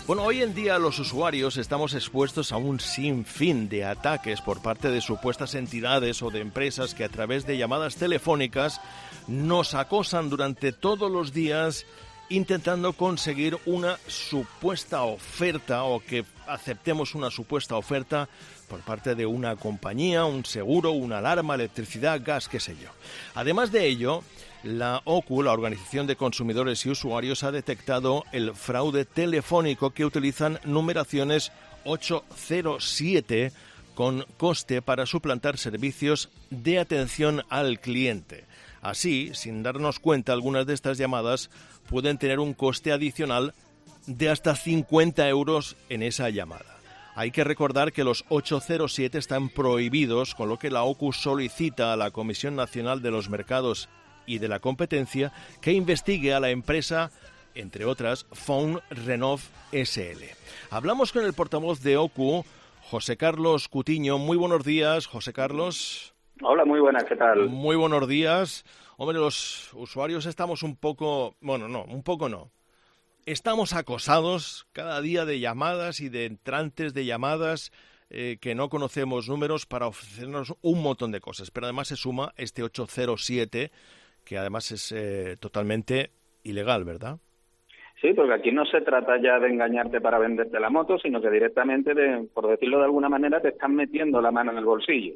Bueno, hoy en día los usuarios estamos expuestos a un sinfín de ataques por parte de supuestas entidades o de empresas que a través de llamadas telefónicas nos acosan durante todos los días intentando conseguir una supuesta oferta o que aceptemos una supuesta oferta por parte de una compañía, un seguro, una alarma, electricidad, gas, qué sé yo. Además de ello, la OCU, la Organización de Consumidores y Usuarios, ha detectado el fraude telefónico que utilizan numeraciones 807 con coste para suplantar servicios de atención al cliente. Así, sin darnos cuenta, algunas de estas llamadas pueden tener un coste adicional de hasta 50 euros en esa llamada. Hay que recordar que los 807 están prohibidos, con lo que la OCU solicita a la Comisión Nacional de los Mercados y de la Competencia que investigue a la empresa, entre otras, Phone Renov SL. Hablamos con el portavoz de OCU, José Carlos Cutiño. Muy buenos días, José Carlos. Hola, muy buenas, ¿qué tal? Muy buenos días. Hombre, los usuarios estamos un poco no. Estamos acosados cada día de llamadas y de entrantes de llamadas que no conocemos números para ofrecernos un montón de cosas. Pero además se suma este 807, que además es totalmente ilegal, ¿verdad? Sí, porque aquí no se trata ya de engañarte para venderte la moto, sino que directamente, por decirlo de alguna manera, te están metiendo la mano en el bolsillo.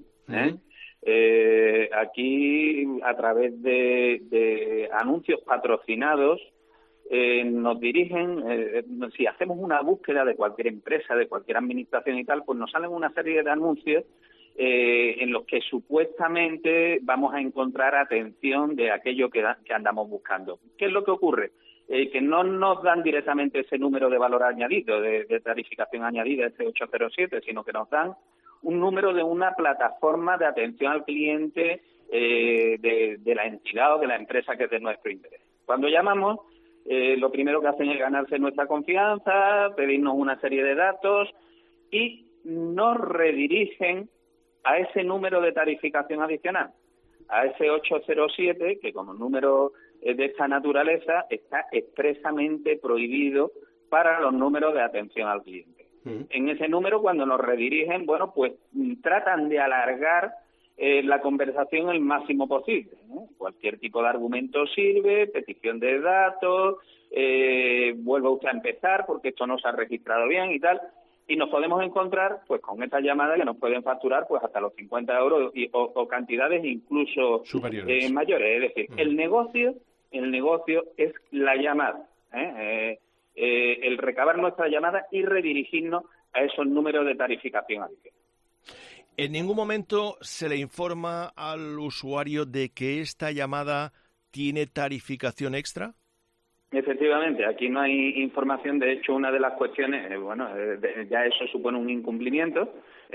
Aquí, a través de anuncios patrocinados, nos dirigen, si hacemos una búsqueda de cualquier empresa, de cualquier administración y tal, pues nos salen una serie de anuncios en los que supuestamente vamos a encontrar atención de aquello que andamos buscando. ¿Qué es lo que ocurre? Que no nos dan directamente ese número de valor añadido, de tarificación añadida, ese 807, sino que nos dan un número de una plataforma de atención al cliente de la entidad o de la empresa que es de nuestro interés. Cuando llamamos, lo primero que hacen es ganarse nuestra confianza, pedirnos una serie de datos y nos redirigen a ese número de tarificación adicional, a ese 807, que como número de esta naturaleza está expresamente prohibido para los números de atención al cliente. En ese número, cuando nos redirigen, bueno, pues tratan de alargar la conversación el máximo posible, ¿no? Cualquier tipo de argumento sirve, petición de datos, vuelva usted a empezar porque esto no se ha registrado bien y tal, y nos podemos encontrar pues con esta llamada que nos pueden facturar pues hasta los 50 euros o cantidades incluso superiores, mayores. Es decir, el negocio es la llamada, el recabar nuestra llamada y redirigirnos a esos números de tarificación adicional. ¿En ningún momento se le informa al usuario de que esta llamada tiene tarificación extra? Efectivamente, aquí no hay información. De hecho, una de las cuestiones, ya eso supone un incumplimiento.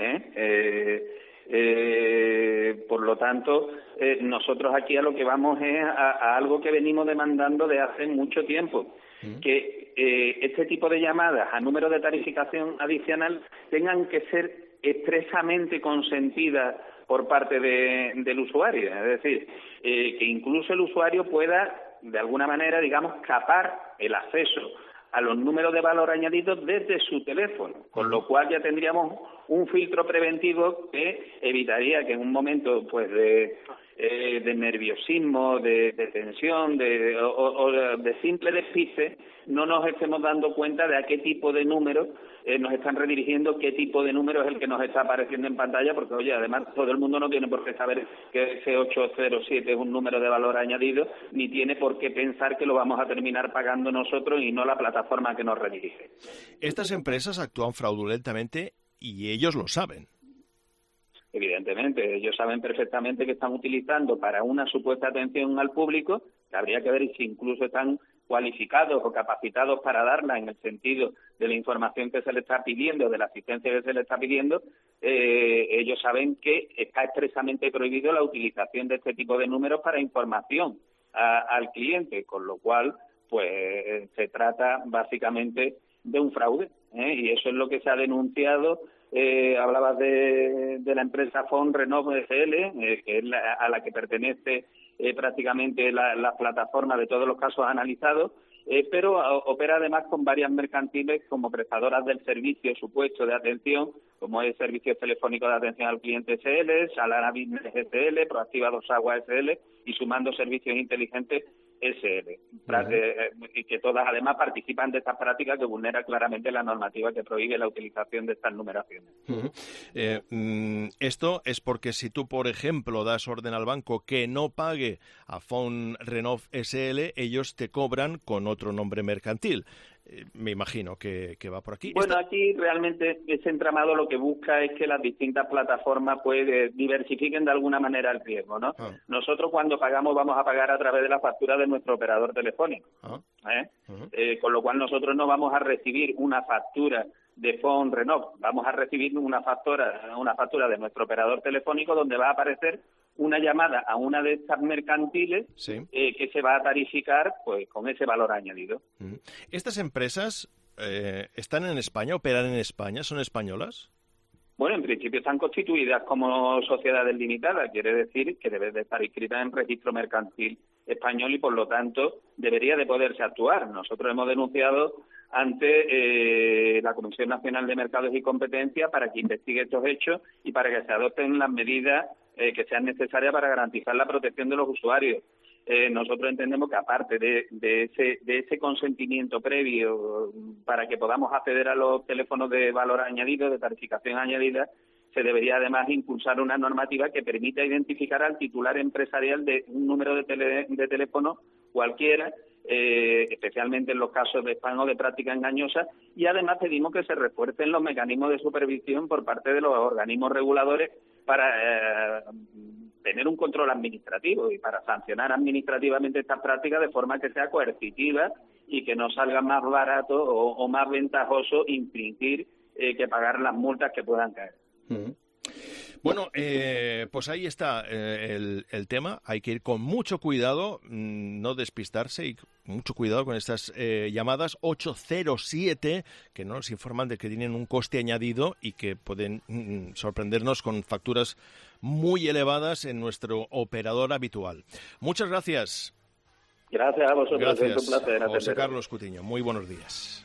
Por lo tanto, nosotros aquí a lo que vamos es a algo que venimos demandando de hace mucho tiempo, que este tipo de llamadas a número de tarificación adicional tengan que ser expresamente consentidas por parte del usuario. Es decir, que incluso el usuario pueda, de alguna manera, digamos, capar el acceso a los números de valor añadido desde su teléfono, con lo cual ya tendríamos un filtro preventivo que evitaría que en un momento pues de nerviosismo, de tensión, o de simple despiste, no nos estemos dando cuenta de a qué tipo de número nos están redirigiendo, qué tipo de número es el que nos está apareciendo en pantalla, porque, oye, además todo el mundo no tiene por qué saber que ese 807 es un número de valor añadido, ni tiene por qué pensar que lo vamos a terminar pagando nosotros y no la plataforma que nos redirige. Estas empresas actúan fraudulentamente y ellos lo saben. Evidentemente, ellos saben perfectamente que están utilizando para una supuesta atención al público, que habría que ver si incluso están cualificados o capacitados para darla en el sentido de la información que se le está pidiendo, de la asistencia que se le está pidiendo. Ellos saben que está expresamente prohibido la utilización de este tipo de números para información al cliente, con lo cual pues se trata básicamente de un fraude, y eso es lo que se ha denunciado. Hablabas de la empresa Phone Renov SL, que es a la que pertenece prácticamente la plataforma de todos los casos analizados, pero opera además con varias mercantiles como prestadoras del servicio supuesto de atención, como es Servicios Telefónicos de Atención al Cliente SL, Salana Business SL, Proactiva Dos Aguas SL y Sumando Servicios Inteligentes SL, y que todas además participan de estas prácticas que vulneran claramente la normativa que prohíbe la utilización de estas numeraciones. Esto es porque si tú, por ejemplo, das orden al banco que no pague a Fon Renov SL, ellos te cobran con otro nombre mercantil. Me imagino que va por aquí. Bueno, aquí realmente ese entramado lo que busca es que las distintas plataformas pues diversifiquen de alguna manera el riesgo, ¿no? Nosotros cuando pagamos vamos a pagar a través de la factura de nuestro operador telefónico, con lo cual nosotros no vamos a recibir una factura de Fon Renov, vamos a recibir una factura de nuestro operador telefónico donde va a aparecer una llamada a una de estas mercantiles que se va a tarificar pues con ese valor añadido. ¿Estas empresas están en España, operan en España, son españolas? Bueno, en principio están constituidas como sociedades limitadas, quiere decir que deben de estar inscritas en registro mercantil español y por lo tanto debería de poderse actuar. Nosotros hemos denunciado ante la Comisión Nacional de Mercados y Competencia para que investigue estos hechos y para que se adopten las medidas que sean necesarias para garantizar la protección de los usuarios. Nosotros entendemos que aparte de ese consentimiento previo para que podamos acceder a los teléfonos de valor añadido, de tarificación añadida, se debería además impulsar una normativa que permita identificar al titular empresarial de un número de teléfono cualquiera, especialmente en los casos de spam o de práctica engañosa, y además pedimos que se refuercen los mecanismos de supervisión por parte de los organismos reguladores para tener un control administrativo y para sancionar administrativamente estas prácticas de forma que sea coercitiva y que no salga más barato o más ventajoso infringir que pagar las multas que puedan caer. Bueno, pues ahí está el tema. Hay que ir con mucho cuidado, no despistarse y mucho cuidado con estas llamadas 807 que nos informan de que tienen un coste añadido y que pueden sorprendernos con facturas muy elevadas en nuestro operador habitual. Muchas gracias. Gracias a vosotros. Gracias, es un placer. José Carlos Cutiño. Muy buenos días.